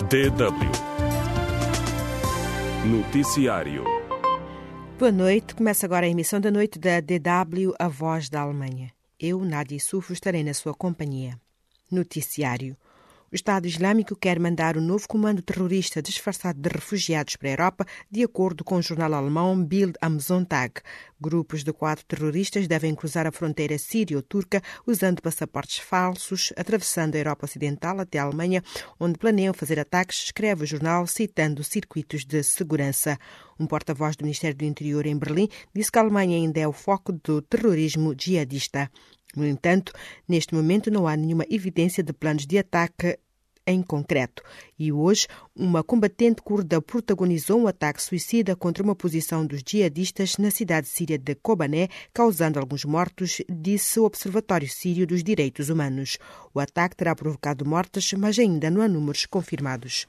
DW Noticiário. Boa noite, começa agora a emissão da noite da DW, a voz da Alemanha. Eu, Nádia Sufo, estarei na sua companhia. Noticiário. O Estado Islâmico quer mandar um novo comando terrorista disfarçado de refugiados para a Europa, de acordo com o jornal alemão Bild am Sonntag. Grupos de 4 terroristas devem cruzar a fronteira sírio-turca usando passaportes falsos, atravessando a Europa Ocidental até a Alemanha, onde planeiam fazer ataques, escreve o jornal, citando circuitos de segurança. Um porta-voz do Ministério do Interior em Berlim disse que a Alemanha ainda é o foco do terrorismo jihadista. No entanto, neste momento não há nenhuma evidência de planos de ataque em concreto. E hoje, uma combatente curda protagonizou um ataque suicida contra uma posição dos jihadistas na cidade síria de Kobané, causando alguns mortos, disse o Observatório Sírio dos Direitos Humanos. O ataque terá provocado mortes, mas ainda não há números confirmados.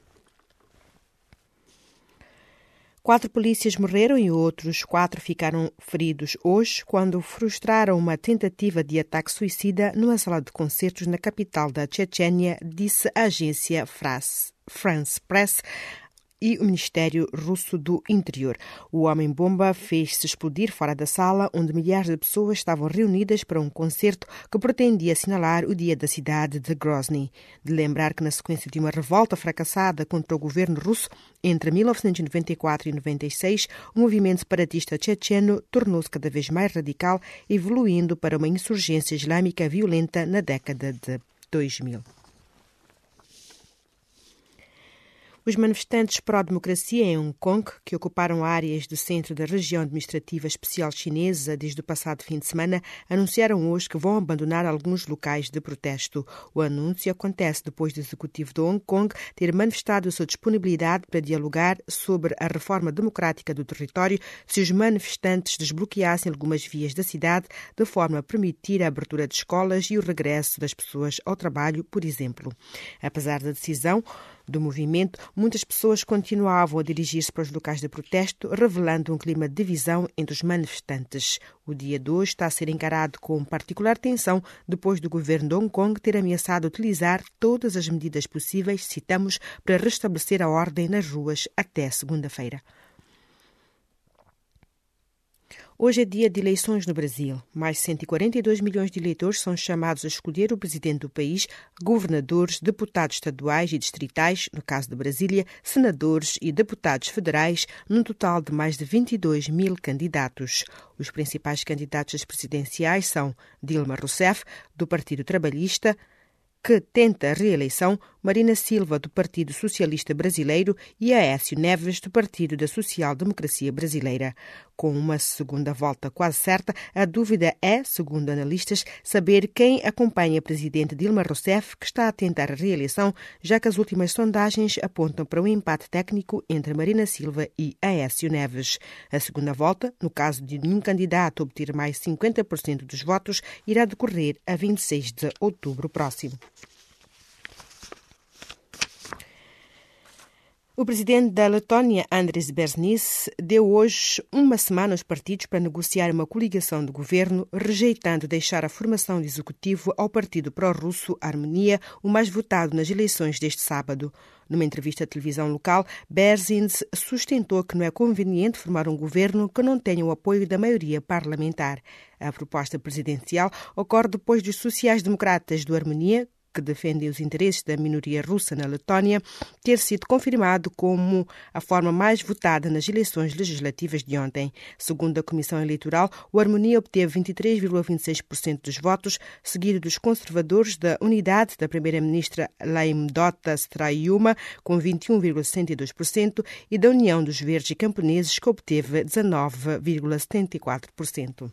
4 polícias morreram e outros 4 ficaram feridos hoje quando frustraram uma tentativa de ataque suicida numa sala de concertos na capital da Chechênia, disse a agência France Press e o Ministério Russo do Interior. O homem-bomba fez-se explodir fora da sala, onde milhares de pessoas estavam reunidas para um concerto que pretendia assinalar o dia da cidade de Grozny. De lembrar que, na sequência de uma revolta fracassada contra o governo russo, entre 1994 e 1996, o movimento separatista checheno tornou-se cada vez mais radical, evoluindo para uma insurgência islâmica violenta na década de 2000. Os manifestantes pró-democracia em Hong Kong, que ocuparam áreas do centro da região administrativa especial chinesa desde o passado fim de semana, anunciaram hoje que vão abandonar alguns locais de protesto. O anúncio acontece depois do executivo de Hong Kong ter manifestado a sua disponibilidade para dialogar sobre a reforma democrática do território se os manifestantes desbloqueassem algumas vias da cidade, de forma a permitir a abertura de escolas e o regresso das pessoas ao trabalho, por exemplo. Apesar da decisão do movimento, muitas pessoas continuavam a dirigir-se para os locais de protesto, revelando um clima de divisão entre os manifestantes. O dia de hoje está a ser encarado com particular tensão depois do governo de Hong Kong ter ameaçado utilizar todas as medidas possíveis, citamos, para restabelecer a ordem nas ruas até segunda-feira. Hoje é dia de eleições no Brasil. Mais de 142 milhões de eleitores são chamados a escolher o presidente do país, governadores, deputados estaduais e distritais, no caso de Brasília, senadores e deputados federais, num total de mais de 22 mil candidatos. Os principais candidatos às presidenciais são Dilma Rousseff, do Partido Trabalhista, que tenta a reeleição, Marina Silva, do Partido Socialista Brasileiro, e Aécio Neves, do Partido da Social Democracia Brasileira. Com uma segunda volta quase certa, a dúvida é, segundo analistas, saber quem acompanha a presidente Dilma Rousseff, que está a tentar a reeleição, já que as últimas sondagens apontam para um empate técnico entre Marina Silva e Aécio Neves. A segunda volta, no caso de nenhum candidato obter mais 50% dos votos, irá decorrer a 26 de outubro próximo. O presidente da Letónia, Andris Berzinys, deu hoje uma semana aos partidos para negociar uma coligação de governo, rejeitando deixar a formação de executivo ao partido pró-russo Harmonia, o mais votado nas eleições deste sábado. Numa entrevista à televisão local, Berzinys sustentou que não é conveniente formar um governo que não tenha o apoio da maioria parlamentar. A proposta presidencial ocorre depois dos sociais-democratas do Harmonia, que defendem os interesses da minoria russa na Letónia, ter sido confirmado como a forma mais votada nas eleições legislativas de ontem. Segundo a Comissão Eleitoral, o Harmonia obteve 23,26% dos votos, seguido dos conservadores da Unidade da primeira-ministra Laimdota Strayuma, com 21,62%, e da União dos Verdes e Camponeses, que obteve 19,74%.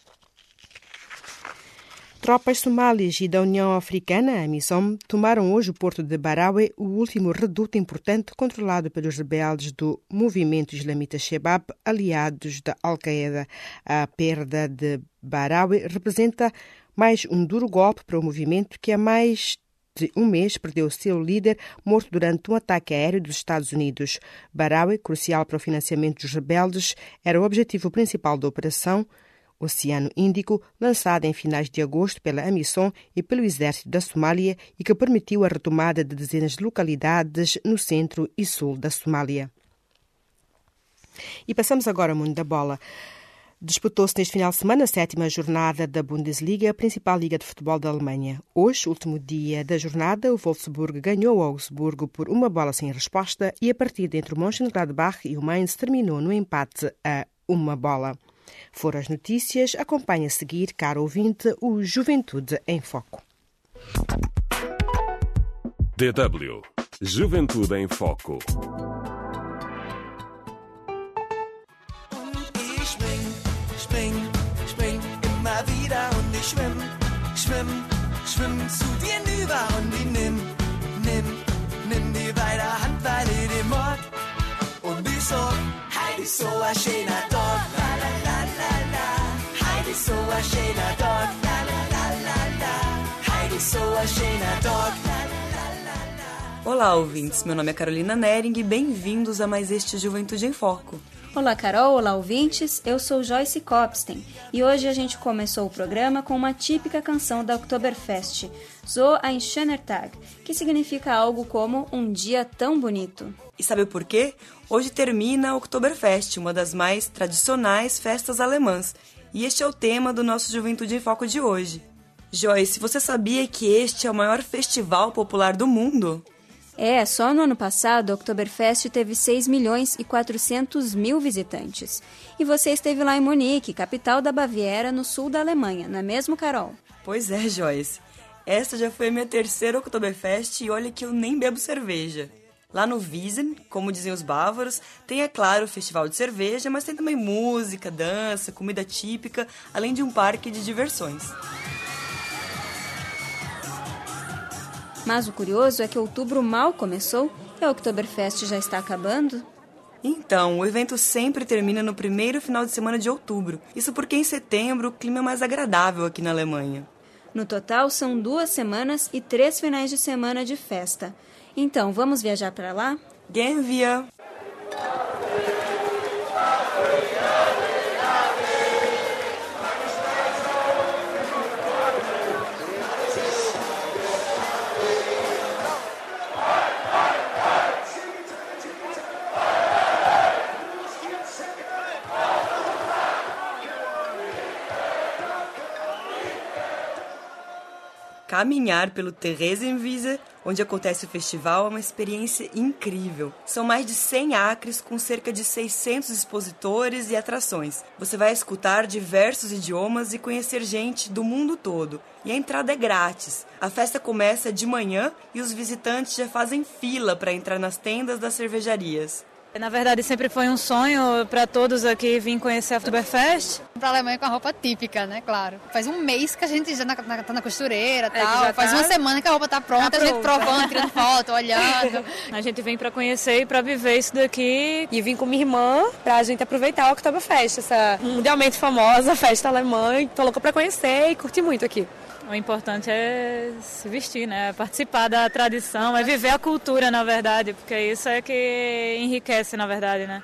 Tropas somálias e da União Africana, a AMISOM, tomaram hoje o porto de Barawe, o último reduto importante controlado pelos rebeldes do movimento islamita Shabab, aliados da Al-Qaeda. A perda de Barawe representa mais um duro golpe para o movimento que há mais de um mês perdeu o seu líder, morto durante um ataque aéreo dos Estados Unidos. Barawe, crucial para o financiamento dos rebeldes, era o objetivo principal da operação, Oceano Índico, lançada em finais de agosto pela AMISOM e pelo Exército da Somália e que permitiu a retomada de dezenas de localidades no centro e sul da Somália. E passamos agora ao mundo da bola. Disputou-se neste final de semana a 7ª jornada da Bundesliga, a principal liga de futebol da Alemanha. Hoje, último dia da jornada, o Wolfsburg ganhou o Augsburgo por 1-0 e a partida entre o Mönchengladbach e o Mainz terminou no empate a 1. Foram as notícias. Acompanhe a seguir, caro ouvinte, o Juventude em Foco. DW Juventude em Foco. Schwimm zu dir hinüber und ich nimm die beide Hand, weil ich dich mag. Und ich sag, heute ist so ein schöner Tag, la la la la la. Heute ist so ein schöner Tag, la la la la la. Heute ist so ein schöner Tag, la la la la la. Olá, ouvintes. Meu nome é Carolina Nering e bem-vindos a mais este Juventude em Foco. Olá, Carol. Olá, ouvintes. Eu sou Joyce Kopstein e hoje a gente começou o programa com uma típica canção da Oktoberfest, So ein schöner Tag, que significa algo como um dia tão bonito. E sabe por quê? Hoje termina a Oktoberfest, uma das mais tradicionais festas alemãs, e este é o tema do nosso Juventude em Foco de hoje. Joyce, você sabia que este é o maior festival popular do mundo? Só no ano passado, a Oktoberfest teve 6.400.000 visitantes. E você esteve lá em Munique, capital da Baviera, no sul da Alemanha, não é mesmo, Carol? Pois é, Joyce. Essa já foi a minha terceira Oktoberfest e olha que eu nem bebo cerveja. Lá no Wiesn, como dizem os bávaros, tem, é claro, o festival de cerveja, mas tem também música, dança, comida típica, além de um parque de diversões. Mas o curioso é que outubro mal começou e a Oktoberfest já está acabando. Então, o evento sempre termina no primeiro final de semana de outubro. Isso porque em setembro o clima é mais agradável aqui na Alemanha. No total, são 2 semanas e 3 finais de semana de festa. Então, vamos viajar para lá? Gehen wir! Caminhar pelo Theresienwiese, onde acontece o festival, é uma experiência incrível. São mais de 100 acres com cerca de 600 expositores e atrações. Você vai escutar diversos idiomas e conhecer gente do mundo todo. E a entrada é grátis. A festa começa de manhã e os visitantes já fazem fila para entrar nas tendas das cervejarias. Na verdade, sempre foi um sonho para todos aqui vir conhecer a Oktoberfest. Para a Alemanha com a roupa típica, né? Claro. Faz um mês que a gente já tá na costureira e tal. Faz uma semana que a roupa tá pronta, a gente provando, tirando foto, olhando. A gente vem para conhecer e para viver isso daqui. E vim com minha irmã pra gente aproveitar a Oktoberfest, essa mundialmente famosa festa alemã. Tô louca para conhecer e curtir muito aqui. O importante é se vestir, né? Participar da tradição, é viver a cultura, na verdade, porque isso é que enriquece, na verdade, né?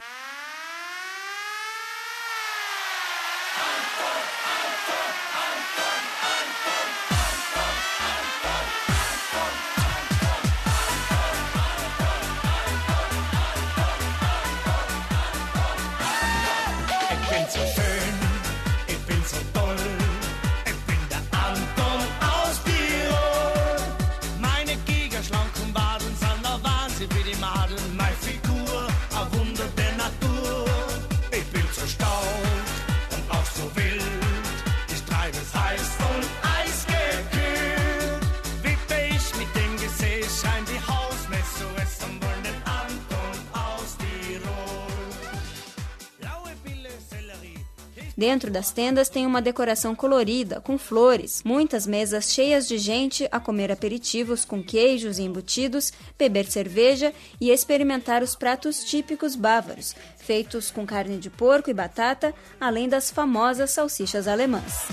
Dentro das tendas tem uma decoração colorida, com flores, muitas mesas cheias de gente a comer aperitivos com queijos e embutidos, beber cerveja e experimentar os pratos típicos bávaros, feitos com carne de porco e batata, além das famosas salsichas alemãs.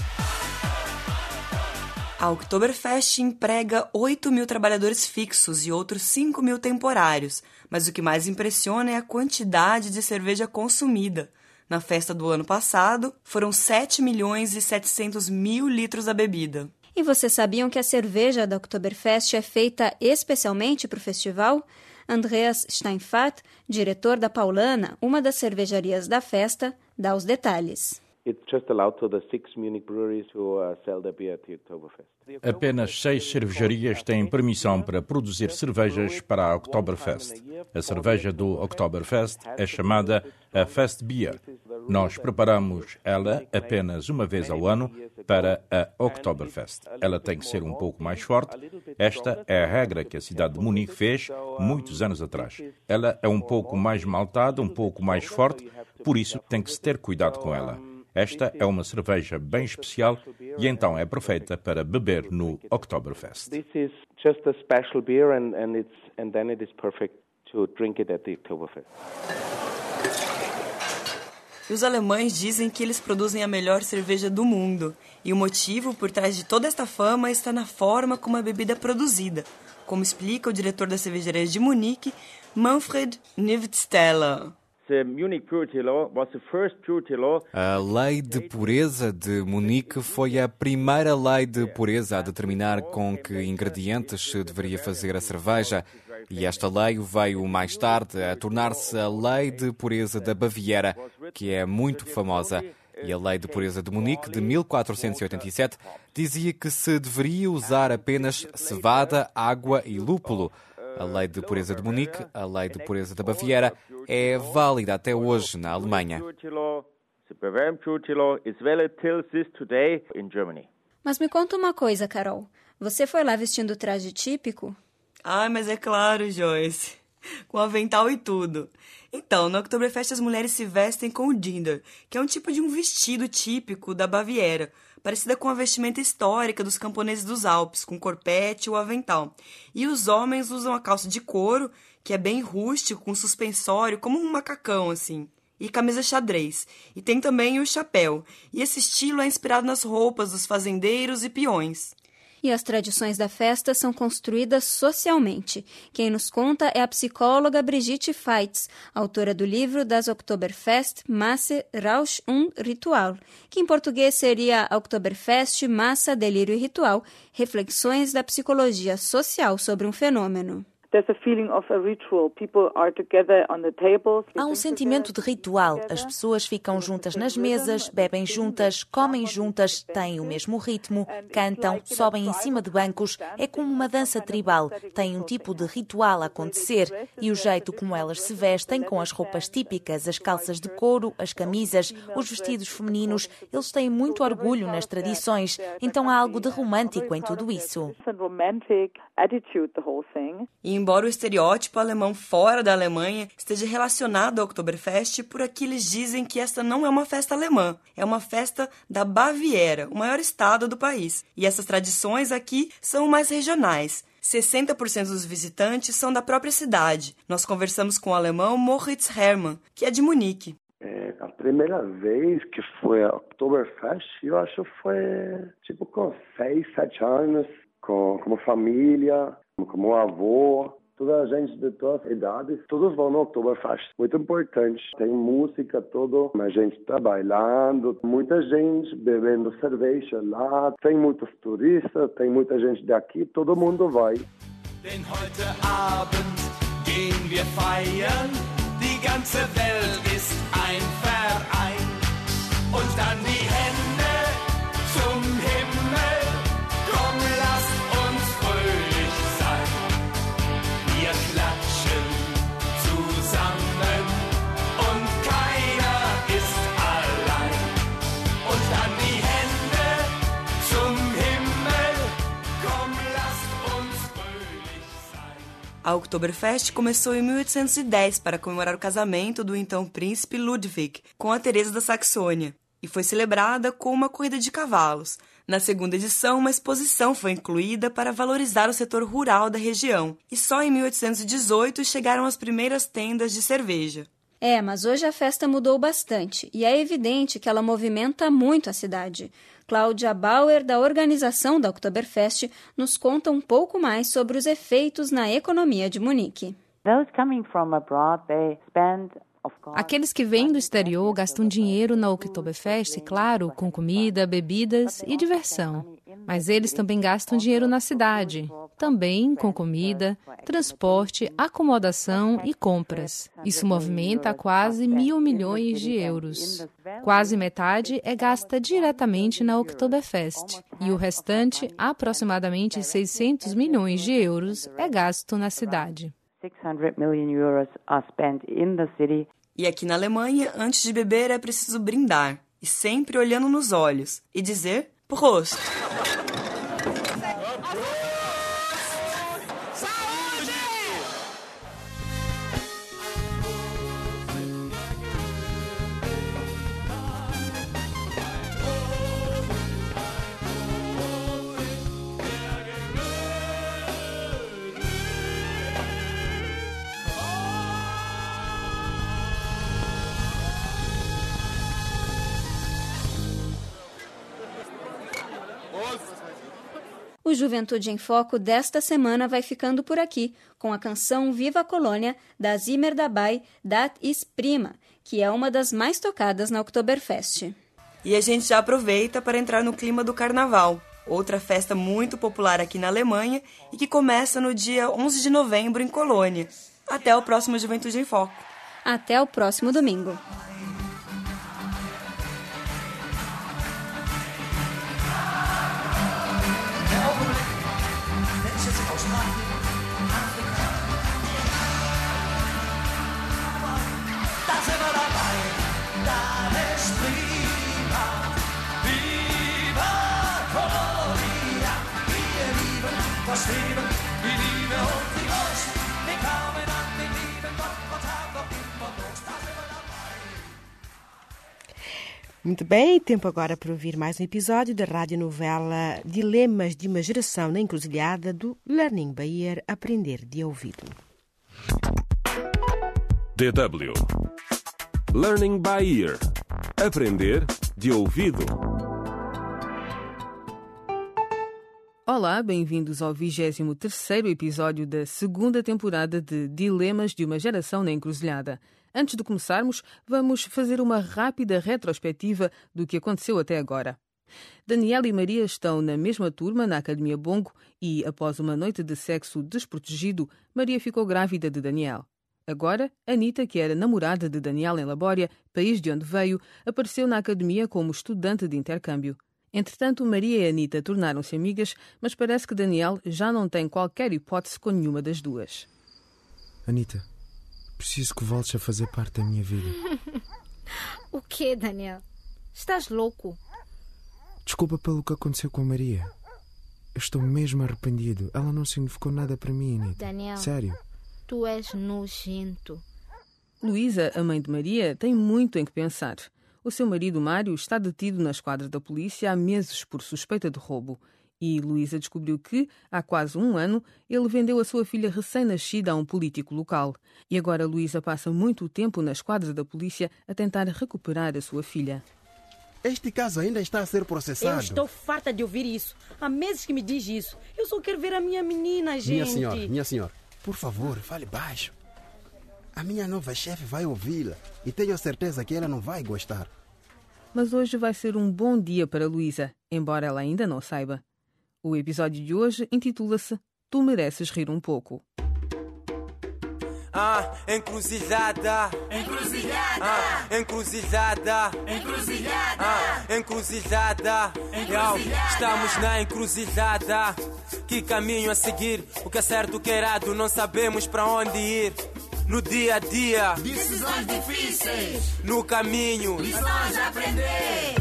A Oktoberfest emprega 8.000 trabalhadores fixos e outros 5.000 temporários, mas o que mais impressiona é a quantidade de cerveja consumida. Na festa do ano passado, foram 7.700.000 litros da bebida. E vocês sabiam que a cerveja da Oktoberfest é feita especialmente para o festival? Andreas Steinfurt, diretor da Paulana, uma das cervejarias da festa, dá os detalhes. Apenas 6 cervejarias têm permissão para produzir cervejas para a Oktoberfest. A cerveja do Oktoberfest é chamada a Fest Beer. Nós preparamos ela apenas uma vez ao ano para a Oktoberfest. Ela tem que ser um pouco mais forte. Esta é a regra que a cidade de Munique fez muitos anos atrás. Ela é um pouco mais maltada, um pouco mais forte, por isso tem que se ter cuidado com ela. Esta é uma cerveja bem especial e então é perfeita para beber no Oktoberfest. This is just a special beer and then it is perfect to drink it at the Oktoberfest. E os alemães dizem que eles produzem a melhor cerveja do mundo. E o motivo por trás de toda esta fama está na forma como a bebida é produzida, como explica o diretor da cervejaria de Munique, Manfred Nivtsteller. A Lei de Pureza de Munique foi a primeira lei de pureza a determinar com que ingredientes se deveria fazer a cerveja. E esta lei veio mais tarde a tornar-se a Lei de Pureza da Baviera, que é muito famosa. E a Lei de Pureza de Munique, de 1487, dizia que se deveria usar apenas cevada, água e lúpulo. A Lei de Pureza de Munique, a Lei de Pureza da Baviera, é válida até hoje na Alemanha. Mas me conta uma coisa, Carol. Você foi lá vestindo traje típico? Ah, mas é claro, Joyce. Com avental e tudo. Então, no Oktoberfest as mulheres se vestem com o Dinder, que é um tipo de um vestido típico da Baviera, parecida com a vestimenta histórica dos camponeses dos Alpes, com corpete ou avental. E os homens usam a calça de couro, que é bem rústico, com suspensório, como um macacão, assim, e camisa xadrez. E tem também o chapéu. E esse estilo é inspirado nas roupas dos fazendeiros e peões. E as tradições da festa são construídas socialmente. Quem nos conta é a psicóloga Brigitte Feitz, autora do livro Das Oktoberfest, Masse, Rausch und Ritual, que em português seria Oktoberfest, Massa, Delírio e Ritual, reflexões da psicologia social sobre um fenômeno. Há um sentimento de ritual. As pessoas ficam juntas nas mesas, bebem juntas, comem juntas, têm o mesmo ritmo, cantam, sobem em cima de bancos. É como uma dança tribal. Tem um tipo de ritual a acontecer. E o jeito como elas se vestem, com as roupas típicas, as calças de couro, as camisas, os vestidos femininos, eles têm muito orgulho nas tradições. Então há algo de romântico em tudo isso. E embora o estereótipo alemão fora da Alemanha esteja relacionado ao Oktoberfest, por aqui eles dizem que esta não é uma festa alemã, é uma festa da Baviera, o maior estado do país. E essas tradições aqui são mais regionais. 60% dos visitantes são da própria cidade. Nós conversamos com o alemão Moritz Hermann, que é de Munique. A primeira vez que foi a Oktoberfest, eu acho que foi com 6, 7 anos, como família, como avô, toda a gente de todas as idades, todos vão no Oktoberfest. Muito importante. Tem música, tudo, a gente trabalhando, muita gente bebendo cerveja lá, tem muitos turistas, tem muita gente daqui, todo mundo vai. Denn heute Abend gehen wir feiern, die ganze Welt ist ein Verein. Und dann die Hände zum Himmel, komm, lasst uns fröhlich sein. Wir klatschen zusammen und keiner ist allein. Und dann die Hände zum Himmel, komm, lasst uns fröhlich sein. A Oktoberfest começou em 1810 para comemorar o casamento do então príncipe Ludwig com a Teresa da Saxônia e foi celebrada com uma corrida de cavalos. Na segunda edição, uma exposição foi incluída para valorizar o setor rural da região. E só em 1818 chegaram as primeiras tendas de cerveja. Mas hoje a festa mudou bastante e é evidente que ela movimenta muito a cidade. Cláudia Bauer, da organização da Oktoberfest, nos conta um pouco mais sobre os efeitos na economia de Munique. Those coming from abroad, they spend Aqueles que vêm do exterior gastam dinheiro na Oktoberfest, claro, com comida, bebidas e diversão. Mas eles também gastam dinheiro na cidade, também com comida, transporte, acomodação e compras. Isso movimenta quase 1.000 milhões de euros. Quase metade é gasta diretamente na Oktoberfest e o restante, aproximadamente 600 milhões de euros, é gasto na cidade. 600 million euros are spent in the city. E aqui na Alemanha, antes de beber é preciso brindar, e sempre olhando nos olhos, e dizer Prost! O Juventude em Foco desta semana vai ficando por aqui, com a canção Viva a Colônia, da Zimmer dabei, Dat ist prima, que é uma das mais tocadas na Oktoberfest. E a gente já aproveita para entrar no clima do Carnaval, outra festa muito popular aqui na Alemanha e que começa no dia 11 de novembro em Colônia. Até o próximo Juventude em Foco. Até o próximo domingo. Muito bem, tempo agora para ouvir mais um episódio da radionovela Dilemas de uma Geração na Encruzilhada do Learning by Ear, Aprender de Ouvido. DW Learning by Ear, Aprender de Ouvido. Olá, bem-vindos ao 23º episódio da segunda temporada de Dilemas de uma Geração na Encruzilhada. Antes de começarmos, vamos fazer uma rápida retrospectiva do que aconteceu até agora. Daniel e Maria estão na mesma turma na Academia Bongo e, após uma noite de sexo desprotegido, Maria ficou grávida de Daniel. Agora, Anita, que era namorada de Daniel em Labória, país de onde veio, apareceu na Academia como estudante de intercâmbio. Entretanto, Maria e Anita tornaram-se amigas, mas parece que Daniel já não tem qualquer hipótese com nenhuma das duas. Anita, preciso que voltes a fazer parte da minha vida. O quê, Daniel? Estás louco? Desculpa pelo que aconteceu com a Maria. Eu estou mesmo arrependido. Ela não significou nada para mim, Anita. Daniel, sério. Tu és nojento. Luísa, a mãe de Maria, tem muito em que pensar. O seu marido, Mário, está detido na esquadra da polícia há meses por suspeita de roubo. E Luísa descobriu que, há quase um ano, ele vendeu a sua filha recém-nascida a um político local. E agora Luísa passa muito tempo na esquadra da polícia a tentar recuperar a sua filha. Este caso ainda está a ser processado. Eu estou farta de ouvir isso. Há meses que me diz isso. Eu só quero ver a minha menina, gente. Minha senhora, por favor, fale baixo. A minha nova chefe vai ouvi-la e tenho certeza que ela não vai gostar. Mas hoje vai ser um bom dia para Luísa, embora ela ainda não saiba. O episódio de hoje intitula-se Tu Mereces Rir um Pouco. Encruzilhada. Encruzilhada. Encruzilhada. Encruzilhada. Encruzilhada. Estamos na encruzilhada. Que caminho a seguir? O que é certo, o que é errado? Não sabemos para onde ir. No dia a dia, decisões difíceis. No caminho, lições a aprender.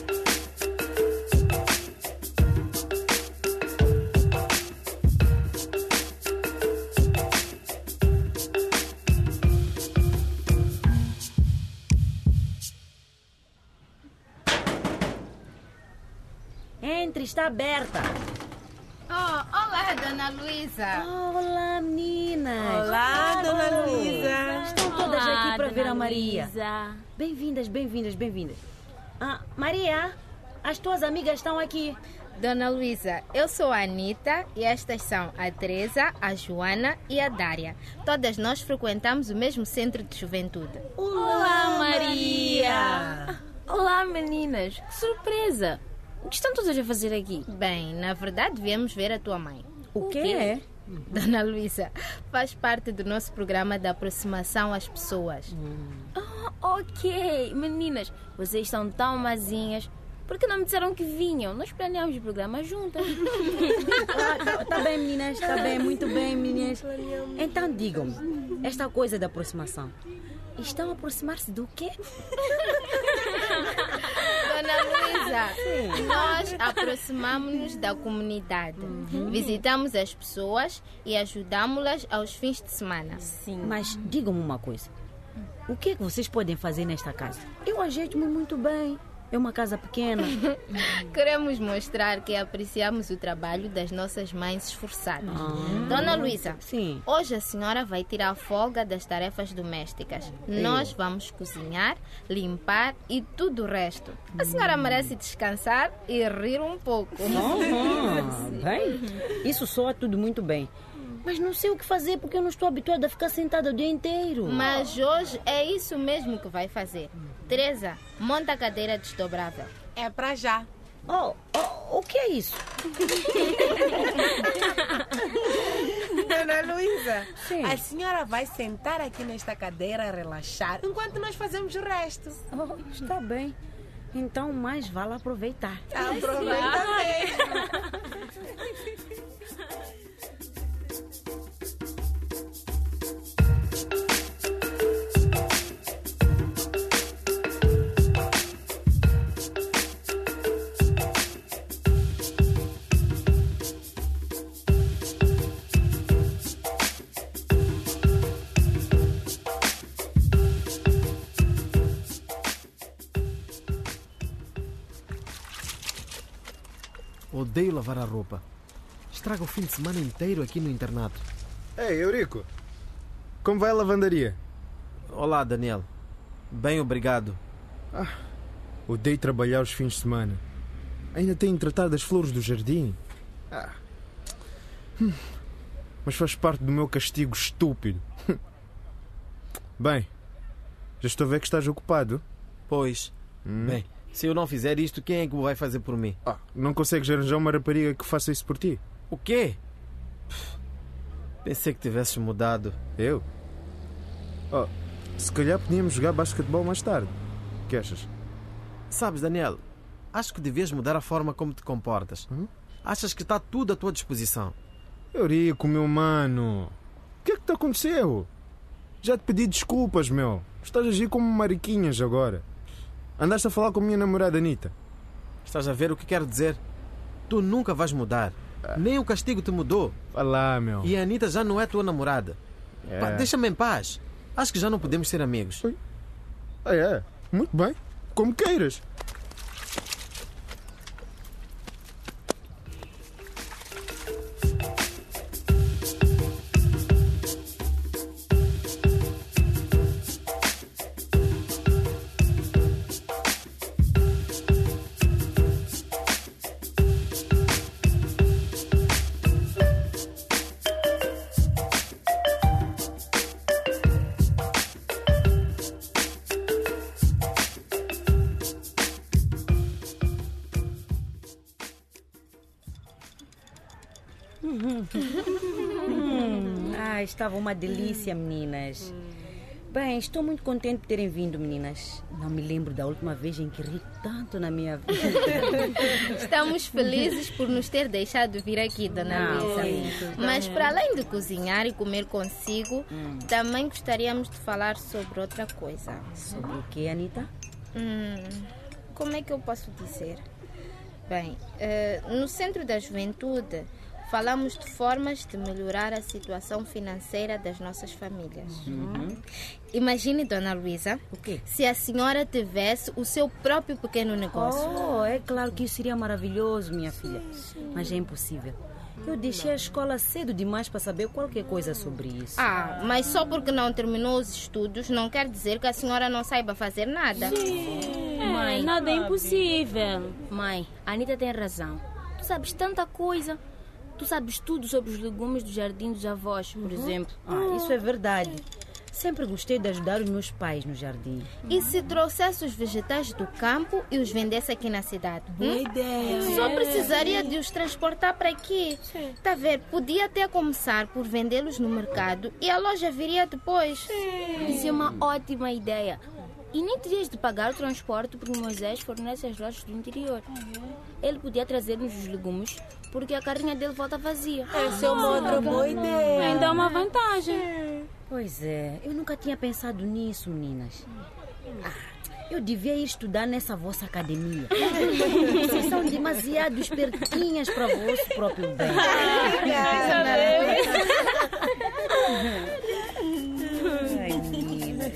Entre, está aberta. Olá, Dona Luísa. Olá, meninas. Olá, Dona Luísa. Estão todas aqui para ver a Maria. Bem-vindas. Maria, as tuas amigas estão aqui. Dona Luísa, eu sou a Anitta e estas são a Teresa, a Joana e a Dária. Todas nós frequentamos o mesmo centro de juventude. Olá, Maria! Olá, meninas! Que surpresa! O que estão todas a fazer aqui? Bem, na verdade viemos ver a tua mãe. O quê? Dona Luísa, faz parte do nosso programa de aproximação às pessoas. Ok. Meninas, vocês são tão mazinhas. Por que não me disseram que vinham? Nós planeamos o programa juntas. Tá bem, meninas, tá bem, muito bem, meninas. Então digam-me, esta coisa da aproximação, estão a aproximar-se do quê? Dona Luísa, nós aproximamos-nos da comunidade. Visitamos as pessoas e ajudamos-las aos fins de semana. Sim. Mas digam-me uma coisa, o que é que vocês podem fazer nesta casa? Eu ajeito-me muito bem. É uma casa pequena. Queremos mostrar que apreciamos o trabalho das nossas mães esforçadas. Dona Luísa, sim. Hoje a senhora vai tirar a folga das tarefas domésticas. Nós vamos cozinhar, limpar e tudo o resto. A senhora merece descansar e rir um pouco. Bem, isso soa tudo muito bem. Mas não sei o que fazer porque eu não estou habituada a ficar sentada o dia inteiro. Mas hoje é isso mesmo que vai fazer. Teresa, monta a cadeira desdobrável. É pra já. O que é isso? Dona Luísa, a senhora vai sentar aqui nesta cadeira a relaxar enquanto nós fazemos o resto. Está bem. Então mais vale aproveitar. Aproveita mesmo. Odeio lavar a roupa. Estraga o fim de semana inteiro aqui no internato. Ei, Eurico. Como vai a lavandaria? Olá, Daniel. Bem, obrigado. Odeio trabalhar os fins de semana. Ainda tenho de tratar das flores do jardim. Mas faz parte do meu castigo estúpido. Bem, já estou a ver que estás ocupado. Pois. Bem, se eu não fizer isto, quem é que o vai fazer por mim? Não consegues arranjar uma rapariga que faça isso por ti? O quê? Pensei que tivesses mudado. Eu? Se calhar podíamos jogar basquetebol mais tarde. O que achas? Sabes, Daniel, acho que devias mudar a forma como te comportas. Achas que está tudo à tua disposição. Eurico, meu mano. O que é que te aconteceu? Já te pedi desculpas, meu. Estás a agir como mariquinhas agora. Andaste a falar com a minha namorada Anitta. Estás a ver o que quero dizer? Tu nunca vais mudar. Nem o castigo te mudou. Vai lá, meu. E a Anitta já não é tua namorada. Deixa-me em paz. Acho que já não podemos ser amigos. É? Muito bem. Como queiras. Estava uma delícia, meninas. Bem, estou muito contente por terem vindo, meninas. Não me lembro da última vez em que ri tanto na minha vida. Estamos felizes por nos ter deixado vir aqui, Dona Luísa. Mas para além de cozinhar e comer consigo, também gostaríamos de falar sobre outra coisa. Sobre o que, Anitta? Como é que eu posso dizer? Bem, no Centro da Juventude falamos de formas de melhorar a situação financeira das nossas famílias. Imagine, Dona Luísa, se a senhora tivesse o seu próprio pequeno negócio. É claro que isso seria maravilhoso, minha filha. Mas é impossível. Eu deixei a escola cedo demais para saber qualquer coisa sobre isso. Mas só porque não terminou os estudos não quer dizer que a senhora não saiba fazer nada. Mãe, nada é impossível. Mãe, a Anitta tem razão. Tu sabes tanta coisa. Tu sabes tudo sobre os legumes do jardim dos avós, por exemplo. Isso é verdade. Sempre gostei de ajudar os meus pais no jardim. E se trouxesse os vegetais do campo e os vendesse aqui na cidade? Boa ideia. Só precisaria de os transportar para aqui. Tá a ver? Podia até começar por vendê-los no mercado e a loja viria depois. Isso é uma ótima ideia. E nem terias de pagar o transporte porque Moisés fornece as lojas do interior. Ele podia trazer-nos os legumes porque a carrinha dele volta vazia. Essa é uma outra boa ideia. Ainda é uma vantagem. Pois é, eu nunca tinha pensado nisso, meninas. Eu devia ir estudar nessa vossa academia. Vocês são demasiado espertinhas para o vosso próprio bem. Ai, meninas.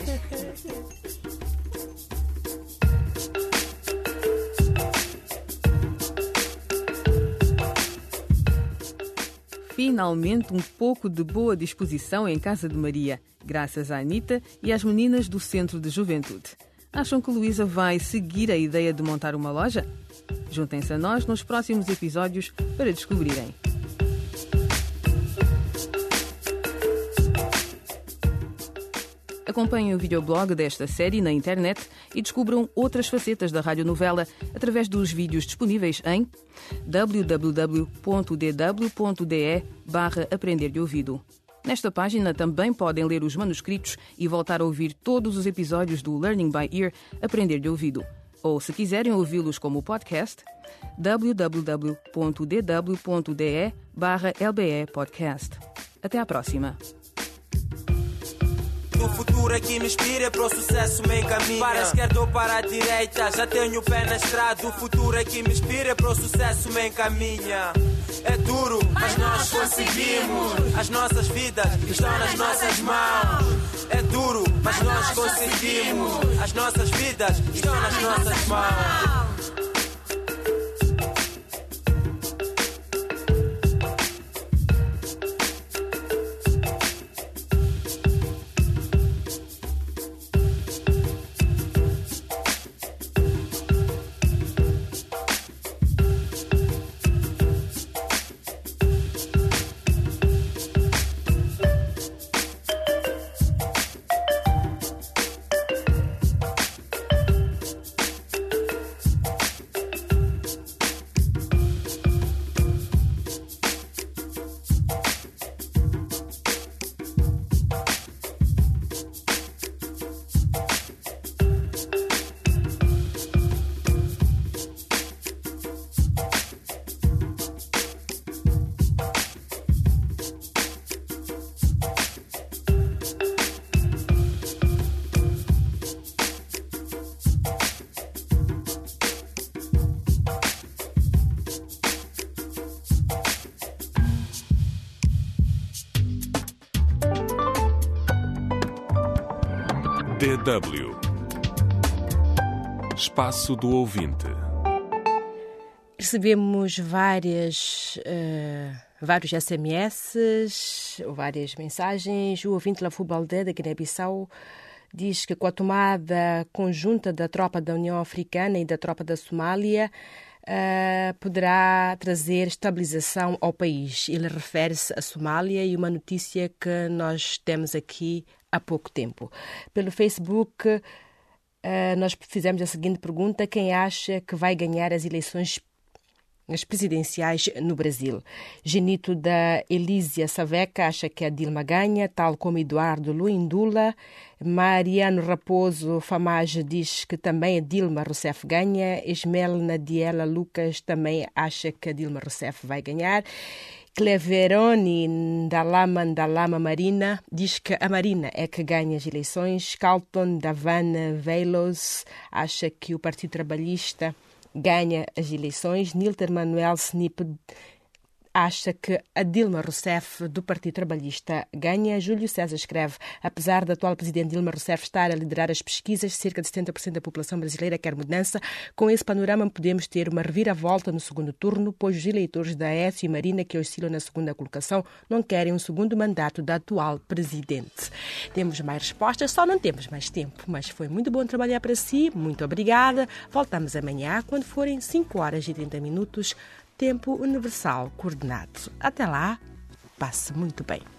Finalmente, um pouco de boa disposição em casa de Maria, graças à Anitta e às meninas do Centro de Juventude. Acham que Luísa vai seguir a ideia de montar uma loja? Juntem-se a nós nos próximos episódios para descobrirem. Acompanhem o videoblog desta série na internet e descubram outras facetas da radionovela através dos vídeos disponíveis em www.dw.de/aprender de ouvido. Nesta página também podem ler os manuscritos e voltar a ouvir todos os episódios do Learning by Ear Aprender de Ouvido. Ou, se quiserem ouvi-los como podcast, www.dw.de/lbe podcast. Até à próxima! O futuro é que me inspira, para o sucesso me encaminha. Para a esquerda ou para a direita, já tenho o pé na estrada. O futuro é que me inspira, para o sucesso me encaminha. É duro, mas nós conseguimos. As nossas vidas estão nas nossas mãos. É duro, mas nós conseguimos. As nossas vidas estão nas nossas mãos. DW Espaço do Ouvinte. Recebemos vários SMS, várias mensagens. O ouvinte La Fubalde, da Guiné-Bissau, diz que com a tomada conjunta da tropa da União Africana e da tropa da Somália, poderá trazer estabilização ao país. Ele refere-se à Somália e uma notícia que nós temos aqui há pouco tempo. Pelo Facebook, nós fizemos a seguinte pergunta: quem acha que vai ganhar as eleições presidenciais no Brasil? Genito da Elísia Saveca acha que a Dilma ganha, tal como Eduardo Luindula. Mariano Raposo Famage diz que também a Dilma Rousseff ganha. Esmel Nadiela Lucas também acha que a Dilma Rousseff vai ganhar. Cleveroni Ndalama Marina diz que a Marina é que ganha as eleições. Carlton Davana Veilos acha que o Partido Trabalhista ganha as eleições. Nilton Manuel Snip acha que a Dilma Rousseff do Partido Trabalhista ganha. Júlio César escreve: apesar da atual presidente Dilma Rousseff estar a liderar as pesquisas, cerca de 70% da população brasileira quer mudança. Com esse panorama podemos ter uma reviravolta no segundo turno, pois os eleitores da Aécio e Marina, que oscilam na segunda colocação, não querem um segundo mandato da atual presidente. Temos mais respostas, só não temos mais tempo, mas foi muito bom trabalhar para si. Muito obrigada. Voltamos amanhã, quando forem 5 horas e 30 minutos, Tempo Universal Coordenado. Até lá, passe muito bem.